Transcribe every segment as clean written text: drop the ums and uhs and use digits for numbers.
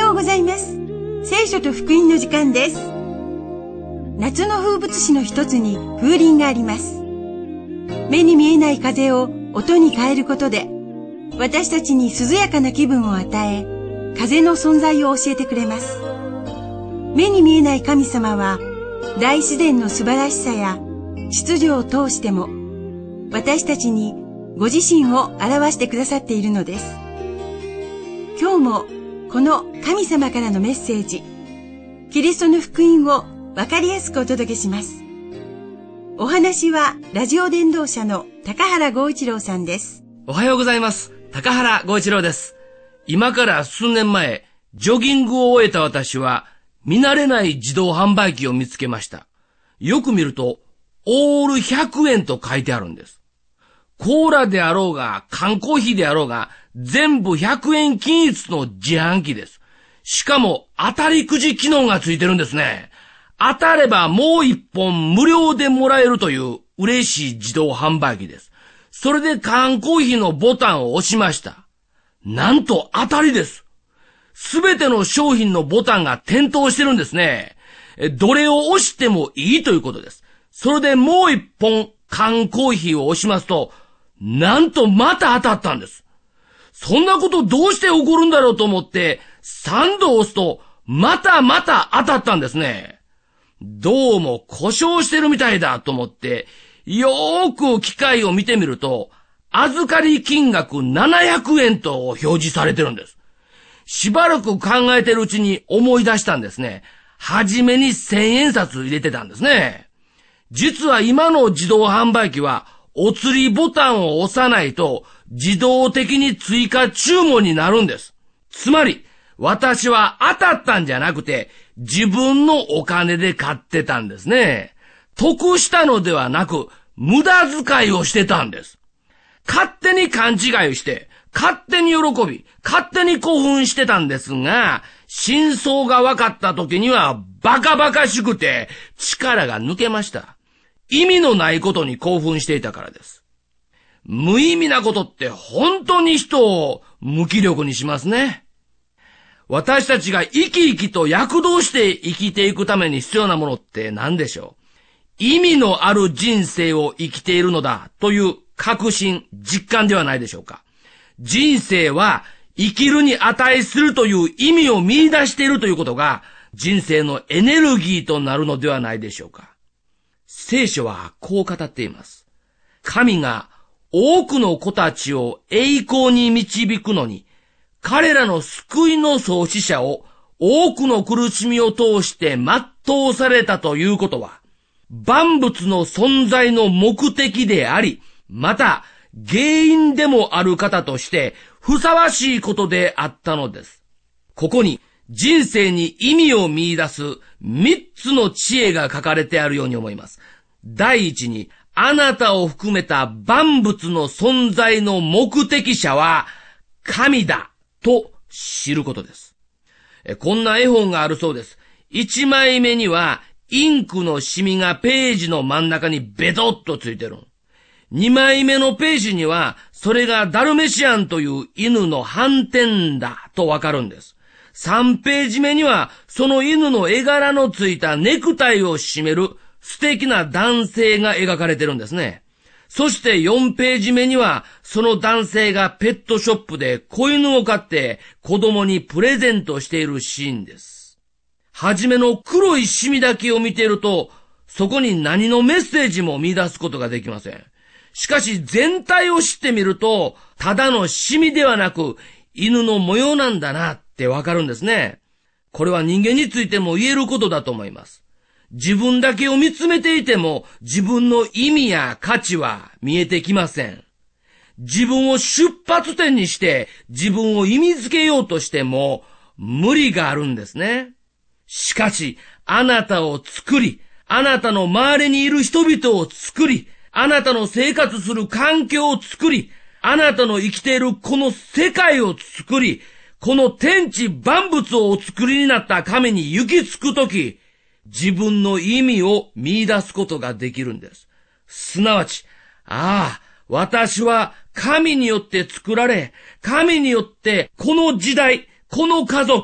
ようございます。聖書と福音の時間です。夏の風物詩の一つに風鈴があります。目に見えない風を音に変えることで、私たちに涼やかな気分を与え、風の存在を教えてくれます。目に見えない神様は、大自然の素晴らしさや秩序を通しても、私たちにご自身を表してくださっているのです。今日もこの神様からのメッセージ、キリストの福音をわかりやすくお届けします。お話はラジオ伝道者の高原剛一郎さんです。 おはようございます。高原剛一郎です。今から数年前、ジョギングを終えた私は、見慣れない自動販売機を見つけました。よく見ると、オール100円と書いてあるんです。コーラであろうが、缶コーヒーであろうが、全部100円均一の自販機です。しかも、当たりくじ機能がついてるんですね。当たればもう一本無料でもらえるという嬉しい自動販売機です。それで缶コーヒーのボタンを押しました。なんと当たりです。すべての商品のボタンが点灯してるんですね。どれを押してもいいということです。それでもう一本缶コーヒーを押しますと、なんとまた当たったんです。そんなことどうして起こるんだろうと思って3度押すとまた当たったんですね。どうも故障してるみたいだと思ってよーく機械を見てみると、預かり金額700円と表示されてるんです。しばらく考えてるうちに思い出したんですね。はじめに1000円札入れてたんですね。実は今の自動販売機はお釣りボタンを押さないと自動的に追加注文になるんです。つまり私は当たったんじゃなくて自分のお金で買ってたんですね。得したのではなく無駄遣いをしてたんです。勝手に勘違いして、勝手に喜び、勝手に興奮してたんですが、真相が分かった時にはバカバカしくて力が抜けました。意味のないことに興奮していたからです。無意味なことって本当に人を無気力にしますね。私たちが生き生きと躍動して生きていくために必要なものって何でしょう？意味のある人生を生きているのだという確信、実感ではないでしょうか。人生は生きるに値するという意味を見出しているということが人生のエネルギーとなるのではないでしょうか。聖書はこう語っています。神が多くの子たちを栄光に導くのに、彼らの救いの創始者を多くの苦しみを通して全うされたということは、万物の存在の目的であり、また原因でもある方としてふさわしいことであったのです。ここに人生に意味を見出す3つの知恵が書かれてあるように思います。第一に、あなたを含めた万物の存在の目的者は神だと知ることです。こんな絵本があるそうです。1枚目にはインクのシミがページの真ん中にベトッとついてる。2枚目のページにはそれがダルメシアンという犬の斑点だとわかるんです。3ページ目にはその犬の絵柄のついたネクタイを締める素敵な男性が描かれてるんですね。そして4ページ目にはその男性がペットショップで子犬を飼って子供にプレゼントしているシーンです。はじめの黒いシミだけを見ていると、そこに何のメッセージも見出すことができません。しかし全体を知ってみると、ただのシミではなく犬の模様なんだなってわかるんですね。これは人間についても言えることだと思います。自分だけを見つめていても自分の意味や価値は見えてきません。自分を出発点にして自分を意味づけようとしても無理があるんですね。しかしあなたを作り、あなたの周りにいる人々を作り、あなたの生活する環境を作り、あなたの生きているこの世界を作り、この天地万物をお作りになった神に行き着くとき、自分の意味を見出すことができるんです。すなわち、私は神によって作られ、神によってこの時代、この家族、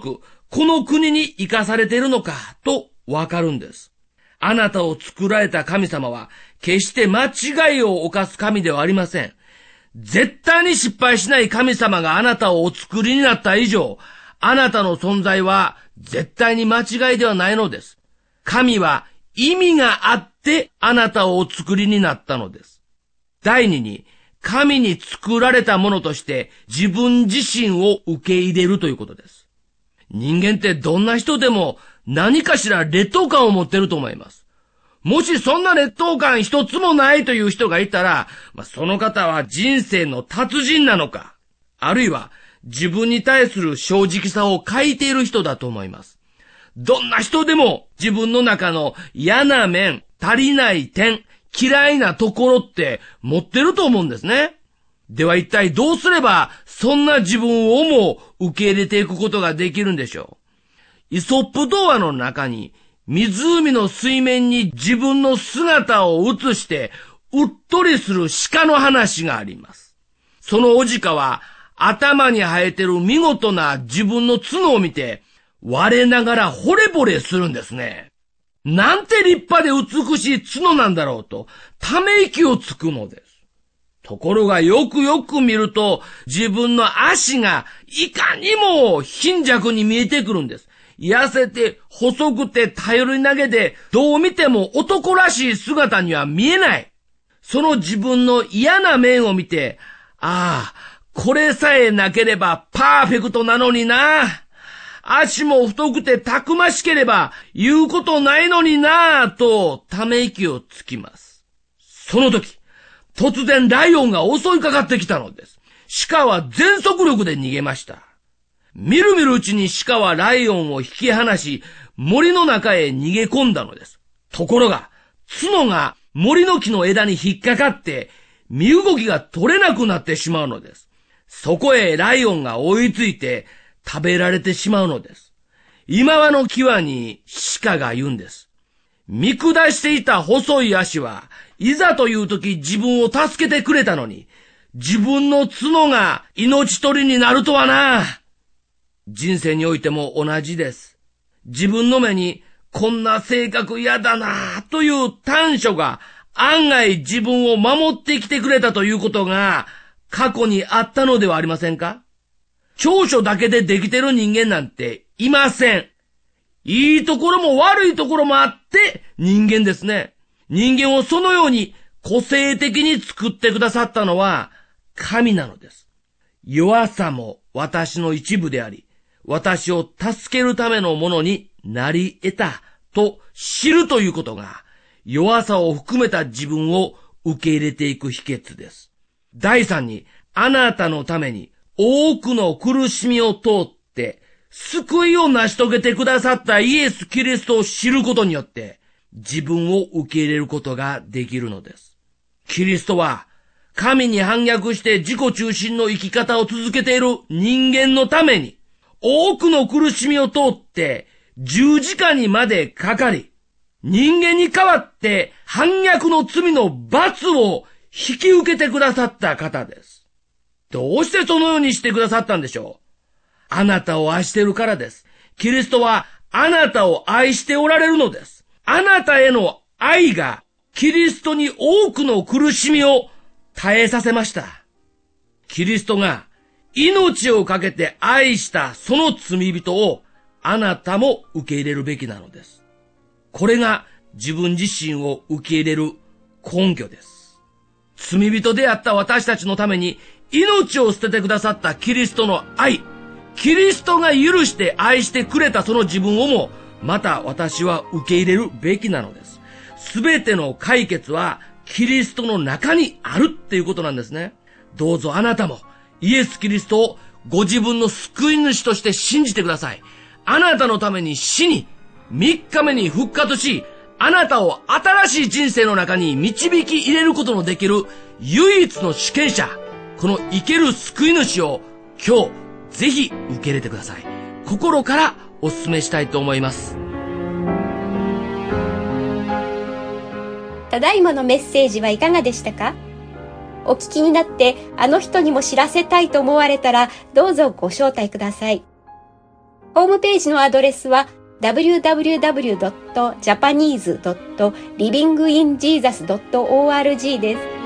この国に生かされているのかとわかるんです。あなたを作られた神様は決して間違いを犯す神ではありません。絶対に失敗しない神様があなたをお作りになった以上、あなたの存在は絶対に間違いではないのです。神は意味があってあなたをお作りになったのです。第二に、神に作られたものとして自分自身を受け入れるということです。人間ってどんな人でも何かしら劣等感を持っていると思います。もしそんな劣等感一つもないという人がいたら、その方は人生の達人なのか、あるいは自分に対する正直さを欠いている人だと思います。どんな人でも自分の中の嫌な面、足りない点、嫌いなところって持ってると思うんですね。では一体どうすればそんな自分をも受け入れていくことができるんでしょう。イソップ童話の中に湖の水面に自分の姿を映してうっとりする鹿の話があります。そのお鹿は頭に生えてる見事な自分の角を見て我ながら惚れ惚れするんですね。なんて立派で美しい角なんだろうとため息をつくのです。ところがよくよく見ると自分の足がいかにも貧弱に見えてくるんです。痩せて細くて頼り投げでどう見ても男らしい姿には見えない。その自分の嫌な面を見て、ああ、これさえなければパーフェクトなのにな。足も太くてたくましければ言うことないのになぁとため息をつきます。その時、突然ライオンが襲いかかってきたのです。鹿は全速力で逃げました。みるみるうちに鹿はライオンを引き離し、森の中へ逃げ込んだのです。ところが、角が森の木の枝に引っかかって、身動きが取れなくなってしまうのです。そこへライオンが追いついて、食べられてしまうのです。今はの際に鹿が言うんです。見下していた細い足はいざという時自分を助けてくれたのに、自分の角が命取りになるとはな。人生においても同じです。自分の目にこんな性格嫌だなという短所が案外自分を守ってきてくれたということが過去にあったのではありませんか？長所だけでできてる人間なんていません。いいところも悪いところもあって人間ですね。人間をそのように個性的に作ってくださったのは神なのです。弱さも私の一部であり、私を助けるためのものになり得たと知るということが、弱さを含めた自分を受け入れていく秘訣です。第三に、あなたのために多くの苦しみを通って救いを成し遂げてくださったイエス・キリストを知ることによって自分を受け入れることができるのです。キリストは神に反逆して自己中心の生き方を続けている人間のために多くの苦しみを通って十字架にまでかかり、人間に代わって反逆の罪の罰を引き受けてくださった方です。どうしてそのようにしてくださったんでしょう？あなたを愛しているからです。キリストはあなたを愛しておられるのです。あなたへの愛がキリストに多くの苦しみを耐えさせました。キリストが命をかけて愛したその罪人をあなたも受け入れるべきなのです。これが自分自身を受け入れる根拠です。罪人であった私たちのために命を捨ててくださったキリストの愛、キリストが許して愛してくれたその自分をもまた私は受け入れるべきなのです。すべての解決はキリストの中にあるっていうことなんですね。どうぞあなたもイエス・キリストをご自分の救い主として信じてください。あなたのために死に、3日目に復活し、あなたを新しい人生の中に導き入れることのできる唯一の主権者、この生ける救い主を今日ぜひ受け入れてください。心からお勧めしたいと思います。 ただいまのメッセージはいかがでしたか？お聞きになってあの人にも知らせたいと思われたらどうぞご招待ください。 ホームページのアドレスは www.japanese.livinginjesus.org です。